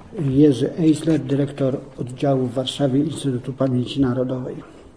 Jerzy Eisler, dyrektor oddziału w Warszawie Instytutu Pamięci Narodowej.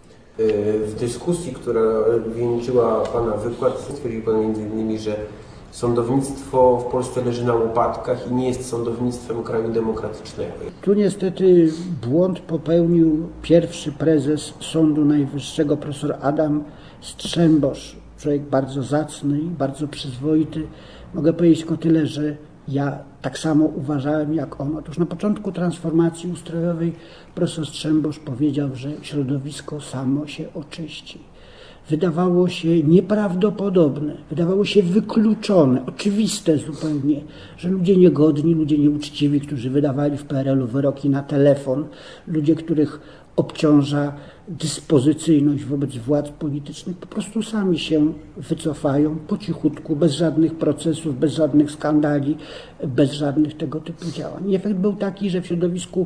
W dyskusji, która wieńczyła Pana wykład, stwierdził Pan m.in., że sądownictwo w Polsce leży na łopatkach i nie jest sądownictwem kraju demokratycznego. Tu niestety błąd popełnił pierwszy prezes Sądu Najwyższego, profesor Adam Strzembosz. Człowiek bardzo zacny i bardzo przyzwoity. Mogę powiedzieć tylko tyle, że ja tak samo uważałem jak on. Otóż na początku transformacji ustrojowej profesor Strzembosz powiedział, że środowisko samo się oczyści. Wydawało się nieprawdopodobne, wydawało się wykluczone, oczywiste zupełnie, że ludzie niegodni, ludzie nieuczciwi, którzy wydawali w PRL-u wyroki na telefon, ludzie, których obciąża dyspozycyjność wobec władz politycznych, po prostu sami się wycofają po cichutku, bez żadnych procesów, bez żadnych skandali, bez żadnych tego typu działań. I efekt był taki, że w środowisku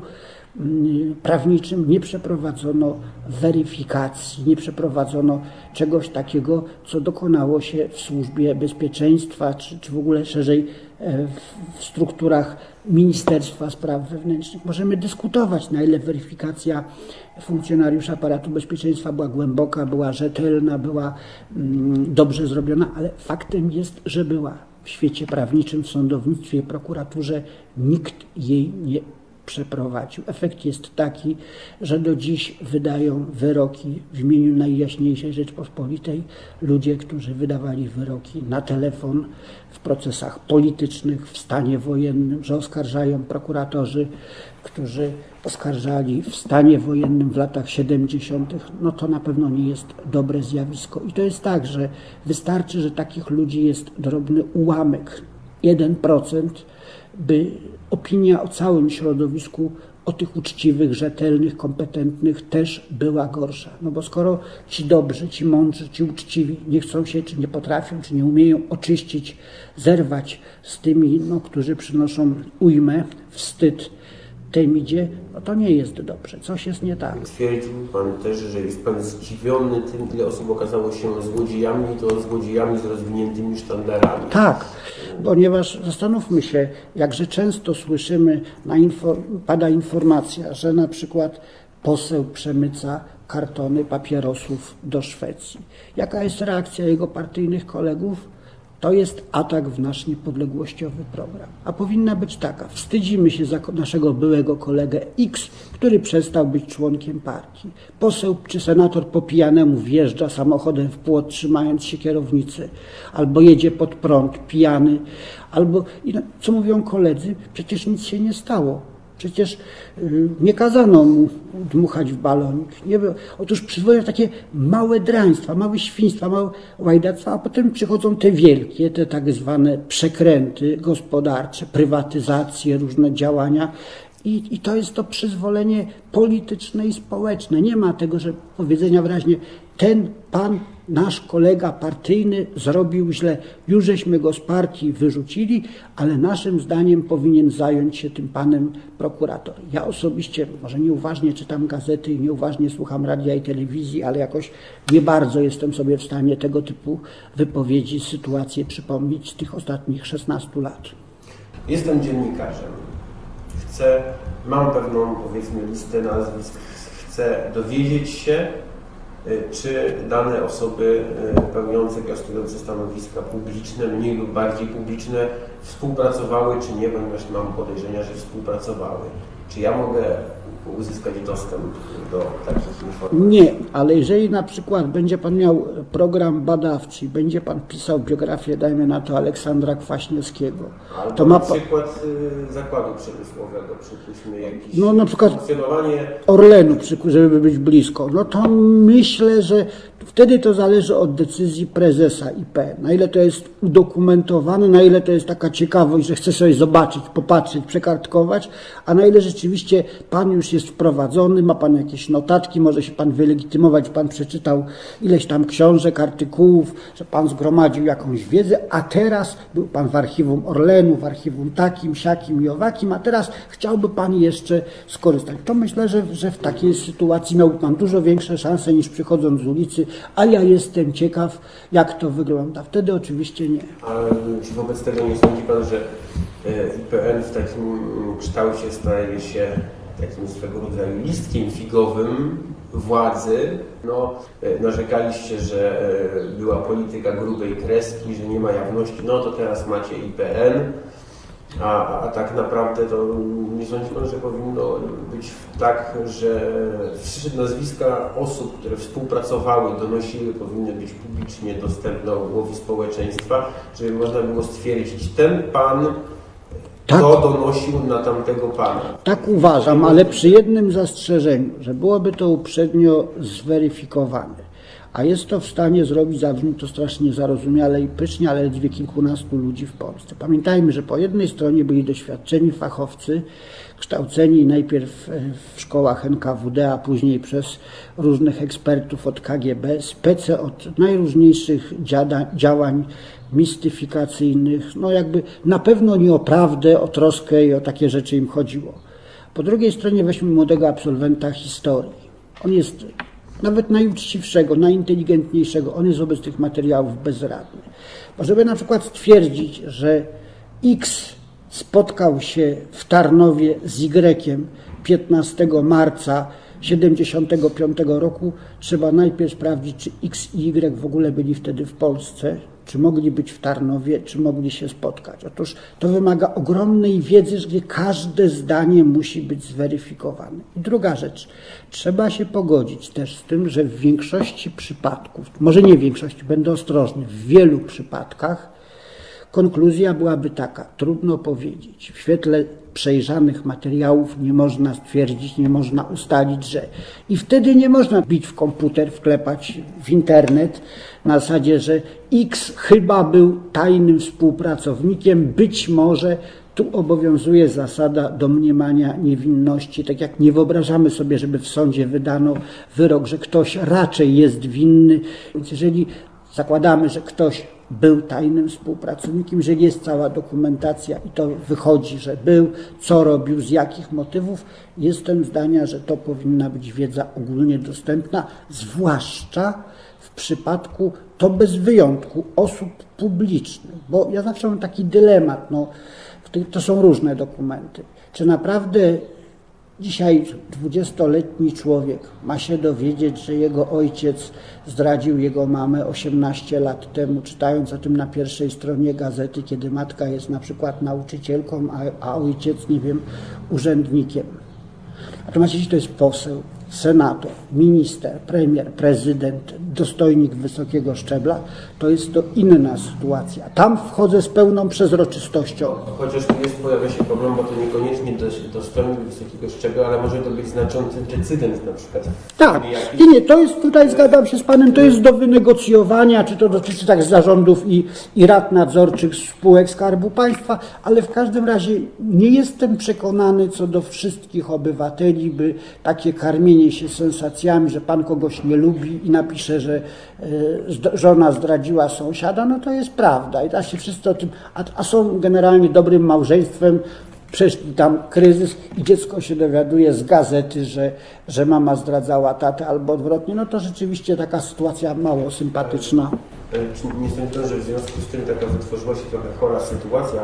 prawniczym nie przeprowadzono weryfikacji, nie przeprowadzono czegoś takiego, co dokonało się w służbie bezpieczeństwa, czy w ogóle szerzej w strukturach Ministerstwa Spraw Wewnętrznych. Możemy dyskutować, na ile weryfikacja funkcjonariuszy aparatu bezpieczeństwa była głęboka, była rzetelna, była dobrze zrobiona, ale faktem jest, że była. W świecie prawniczym, w sądownictwie, w prokuraturze nikt jej nie przeprowadził. Efekt jest taki, że do dziś wydają wyroki w imieniu Najjaśniejszej Rzeczpospolitej ludzie, którzy wydawali wyroki na telefon w procesach politycznych, w stanie wojennym, że oskarżają prokuratorzy, którzy oskarżali w stanie wojennym w latach 70. No to na pewno nie jest dobre zjawisko. I to jest tak, że wystarczy, że takich ludzi jest drobny ułamek, 1%, by opinia o całym środowisku, o tych uczciwych, rzetelnych, kompetentnych też była gorsza. No bo skoro ci dobrzy, ci mądrzy, ci uczciwi nie chcą się, czy nie potrafią, czy nie umieją oczyścić, zerwać z tymi, którzy przynoszą ujmę, wstyd temidzie, no to nie jest dobrze. Coś jest nie tak. Twierdził Pan też, że jest Pan zdziwiony tym, ile osób okazało się złodziejami, to złodziejami z rozwiniętymi sztandarami. Tak, ponieważ zastanówmy się, jakże często słyszymy, pada informacja, że na przykład poseł przemyca kartony papierosów do Szwecji. Jaka jest reakcja jego partyjnych kolegów? To jest atak w nasz niepodległościowy program. A powinna być taka. Wstydzimy się za naszego byłego kolegę X, który przestał być członkiem partii. Poseł czy senator po pijanemu wjeżdża samochodem w płot, trzymając się kierownicy, albo jedzie pod prąd pijany, albo... Co mówią koledzy? Przecież nic się nie stało. Przecież nie kazano mu dmuchać w balonik. Otóż przywołują takie małe draństwa, małe świństwa, małe łajdactwa, a potem przychodzą te wielkie, te tak zwane przekręty gospodarcze, prywatyzacje, różne działania. I to jest to przyzwolenie polityczne i społeczne. Nie ma tego, że powiedzenia wyraźnie, ten pan, nasz kolega partyjny zrobił źle. Już żeśmy go z partii wyrzucili, ale naszym zdaniem powinien zająć się tym panem prokurator. Ja osobiście może nieuważnie czytam gazety i nieuważnie słucham radia i telewizji, ale jakoś nie bardzo jestem sobie w stanie tego typu wypowiedzi, sytuacje przypomnieć z tych ostatnich 16 lat. Jestem dziennikarzem. Mam pewną, powiedzmy, listę nazwisk. Chcę dowiedzieć się, czy dane osoby pełniące, piastujące stanowiska publiczne, mniej lub bardziej publiczne, współpracowały, czy nie, ponieważ mam podejrzenia, że współpracowały. Czy ja mogę uzyskać dostęp do takich informacji? Nie, ale jeżeli na przykład będzie Pan miał program badawczy, będzie Pan pisał biografię, dajmy na to Aleksandra Kwaśniewskiego. Albo to na przykład zakładu przemysłowego, przypuśćmy jakieś na przykład funkcjonowanie Orlenu, żeby być blisko. No to myślę, że wtedy to zależy od decyzji prezesa IP. Na ile to jest udokumentowane, na ile to jest taka ciekawość, że chce sobie zobaczyć, popatrzeć, przekartkować, a na ile rzeczywiście Pan już jest wprowadzony, ma Pan jakieś notatki, może się Pan wylegitymować, że Pan przeczytał ileś tam książek, artykułów, że Pan zgromadził jakąś wiedzę, a teraz był Pan w archiwum Orlenu, w archiwum takim, siakim i owakim, a teraz chciałby Pan jeszcze skorzystać. To myślę, że w takiej sytuacji miałby Pan dużo większe szanse niż przychodząc z ulicy, a ja jestem ciekaw, jak to wygląda. Wtedy oczywiście nie. Ale czy wobec tego nie sądzi Pan, że IPN w takim kształcie staje się takim swego rodzaju listkiem figowym władzy. No, narzekaliście, że była polityka grubej kreski, że nie ma jawności, no to teraz macie IPN, a tak naprawdę to nie sądzi pan, że powinno być tak, że wszystkie nazwiska osób, które współpracowały, donosiły, powinny być publicznie dostępne głowie społeczeństwa, żeby można było stwierdzić, ten pan kto donosił na tamtego pana. Tak uważam, ale przy jednym zastrzeżeniu, że byłoby to uprzednio zweryfikowane. A jest to w stanie zrobić, zabrzmi to strasznie zarozumiale i pysznie, ale ledwie kilkunastu ludzi w Polsce. Pamiętajmy, że po jednej stronie byli doświadczeni fachowcy, kształceni najpierw w szkołach NKWD, a później przez różnych ekspertów od KGB, spece od najróżniejszych działań mistyfikacyjnych, no jakby na pewno nie o prawdę, o troskę i o takie rzeczy im chodziło. Po drugiej stronie weźmy młodego absolwenta historii. On jest nawet najuczciwszego, najinteligentniejszego, on jest wobec tych materiałów bezradny. Bo żeby na przykład stwierdzić, że X spotkał się w Tarnowie z Y 15 marca 1975 roku, trzeba najpierw sprawdzić, czy X i Y w ogóle byli wtedy w Polsce, czy mogli być w Tarnowie, czy mogli się spotkać. Otóż to wymaga ogromnej wiedzy, gdzie każde zdanie musi być zweryfikowane. I druga rzecz, trzeba się pogodzić też z tym, że w większości przypadków, może nie w większości, będę ostrożny, w wielu przypadkach konkluzja byłaby taka, trudno powiedzieć. W świetle przejrzanych materiałów nie można stwierdzić, nie można ustalić, że... I wtedy nie można bić w komputer, wklepać w internet na zasadzie, że X chyba był tajnym współpracownikiem, być może tu obowiązuje zasada domniemania niewinności. Tak jak nie wyobrażamy sobie, żeby w sądzie wydano wyrok, że ktoś raczej jest winny. Więc jeżeli zakładamy, że ktoś był tajnym współpracownikiem, jeżeli jest cała dokumentacja i to wychodzi, że był, co robił, z jakich motywów, jestem zdania, że to powinna być wiedza ogólnie dostępna, zwłaszcza w przypadku, to bez wyjątku, osób publicznych. Bo ja zawsze mam taki dylemat, no, to są różne dokumenty. Czy naprawdę dzisiaj 20-letni człowiek ma się dowiedzieć, że jego ojciec zdradził jego mamę 18 lat temu, czytając o tym na pierwszej stronie gazety, kiedy matka jest na przykład nauczycielką, a ojciec, nie wiem, urzędnikiem. Natomiast jeśli to jest poseł, senator, minister, premier, prezydent, dostojnik wysokiego szczebla, to jest to inna sytuacja. Tam wchodzę z pełną przezroczystością. Chociaż tu pojawia się problem, bo to niekoniecznie dostojnik wysokiego szczebla, ale może to być znaczący decydent na przykład. Tak, nie, to jest, tutaj zgadzam się z panem, to jest do wynegocjowania, czy to dotyczy tak zarządów i rad nadzorczych spółek Skarbu Państwa, ale w każdym razie nie jestem przekonany co do wszystkich obywateli, by takie karmienie się sensacjami, że pan kogoś nie lubi i napisze, że żona zdradziła sąsiada, no to jest prawda i da się wszyscy o tym, a są generalnie dobrym małżeństwem, przeszli tam kryzys i dziecko się dowiaduje z gazety, że mama zdradzała tatę albo odwrotnie, no to rzeczywiście taka sytuacja mało sympatyczna. Czy nie sądzę, że w związku z tym taka wytworzyła się trochę chora sytuacja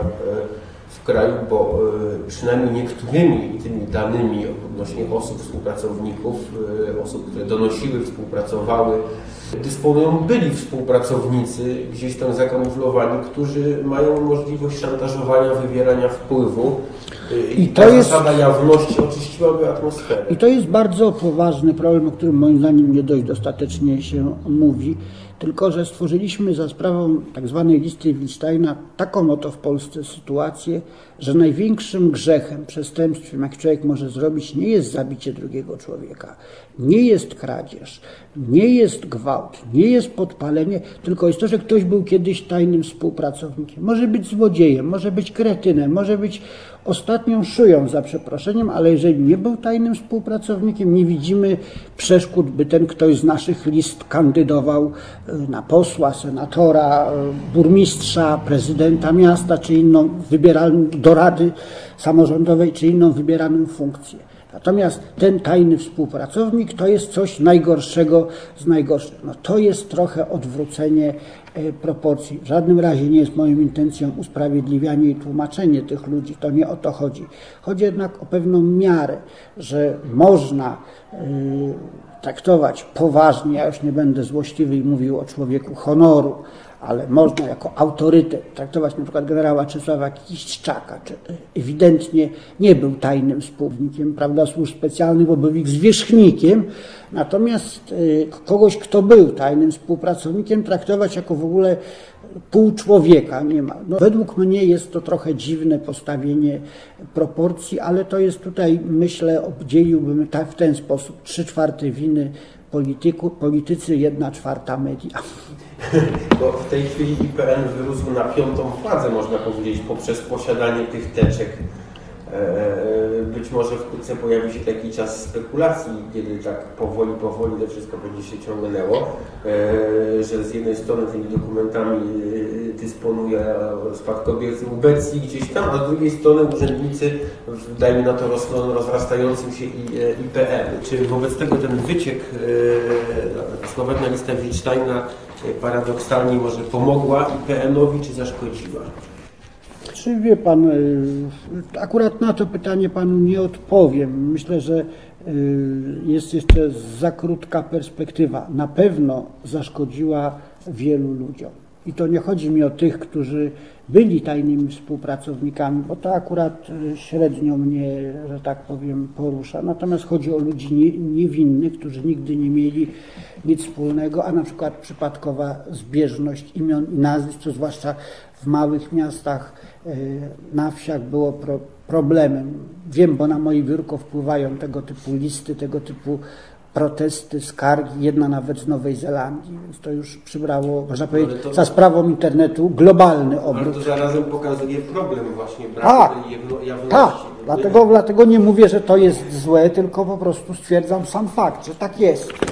w kraju, bo przynajmniej niektórymi tymi danymi odnośnie osób, współpracowników, osób, które donosiły, współpracowały, dysponują byli współpracownicy, gdzieś tam zakamuflowani, którzy mają możliwość szantażowania, wywierania wpływu. I ta zasada jawności oczyściłaby atmosferę. I to jest bardzo poważny problem, o którym moim zdaniem nie dość dostatecznie się mówi. Tylko że stworzyliśmy za sprawą tak zwanej listy Wilsteina taką oto w Polsce sytuację, że największym grzechem, przestępstwem, jak człowiek może zrobić, nie jest zabicie drugiego człowieka, nie jest kradzież, nie jest gwałt, nie jest podpalenie, tylko jest to, że ktoś był kiedyś tajnym współpracownikiem. Może być złodziejem, może być kretynem, może być ostatnią szują, za przeproszeniem, ale jeżeli nie był tajnym współpracownikiem, nie widzimy przeszkód, by ten ktoś z naszych list kandydował na posła, senatora, burmistrza, prezydenta miasta, czy inną wybieraną do rady samorządowej, czy inną wybieraną funkcję. Natomiast ten tajny współpracownik to jest coś najgorszego z najgorszego. No to jest trochę odwrócenie proporcji. W żadnym razie nie jest moją intencją usprawiedliwianie i tłumaczenie tych ludzi. To nie o to chodzi. Chodzi jednak o pewną miarę, że można traktować poważnie, ja już nie będę złośliwy i mówił o człowieku honoru, ale można jako autorytet traktować na przykład generała Czesława Kiszczaka, czy ewidentnie nie był tajnym współpracownikiem, prawda, służb specjalnych, bo był ich zwierzchnikiem, natomiast kogoś, kto był tajnym współpracownikiem, traktować jako w ogóle pół człowieka nie ma. No, według mnie jest to trochę dziwne postawienie proporcji, ale to jest tutaj, myślę, obdzieliłbym w ten sposób: 3/4 winy politycy, 1/4 media. Bo w tej chwili IPN wyrósł na 5. władzę, można powiedzieć, poprzez posiadanie tych teczek. Być może wkrótce pojawi się taki czas spekulacji, kiedy tak powoli to wszystko będzie się ciągnęło, że z jednej strony tymi dokumentami dysponuje spadkobiercy ubecji gdzieś tam, a z drugiej strony urzędnicy, dajmy na to, rozrastającym się IPN. Czy wobec tego ten wyciek sławetna lista Wittsteina paradoksalnie może pomogła IPN-owi, czy zaszkodziła? Czy wie pan, akurat na to pytanie panu nie odpowiem. Myślę, że jest jeszcze za krótka perspektywa. Na pewno zaszkodziła wielu ludziom. I to nie chodzi mi o tych, którzy byli tajnymi współpracownikami, bo to akurat średnio mnie, że tak powiem, porusza. Natomiast chodzi o ludzi niewinnych, którzy nigdy nie mieli nic wspólnego, a na przykład przypadkowa zbieżność imion i nazwisk, to zwłaszcza w małych miastach, na wsiach było problemem. Wiem, bo na moje biurko wpływają tego typu listy, tego typu protesty, skargi, jedna nawet z Nowej Zelandii, więc to już przybrało, można powiedzieć, za sprawą internetu globalny obrót. Ale to zarazem pokazuje problem właśnie braku jawności. Tak, dlatego nie mówię, że to jest złe, tylko po prostu stwierdzam sam fakt, że tak jest.